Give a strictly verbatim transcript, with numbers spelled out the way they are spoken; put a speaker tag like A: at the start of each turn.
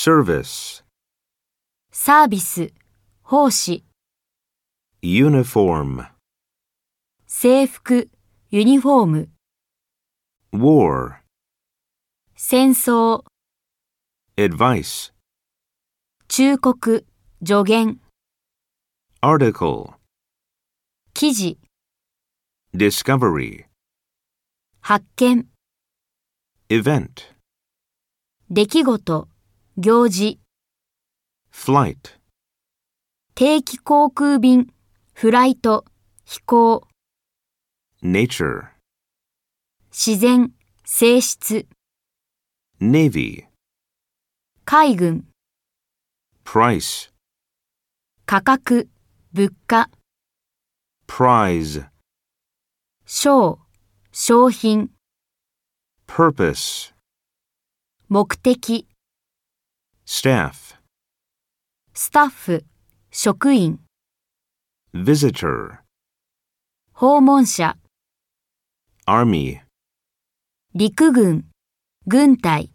A: service,
B: サービス、奉仕、
A: uniform,
B: 制服、ユニフォーム、
A: war,
B: 戦争、
A: advice,
B: 忠告、助言、
A: article,
B: 記事、
A: discovery,
B: 発見、
A: event,
B: 出来事、行事、
A: flight,
B: 定期航空便、フライト、飛行、
A: nature,
B: 自然、性質、
A: navy,
B: 海軍、
A: price,
B: 価格、物価、
A: prize,
B: 賞、商品、
A: purpose,
B: 目的、
A: staff,
B: スタッフ、職員、
A: visitor,
B: 訪問者、
A: army,
B: 陸軍、軍隊。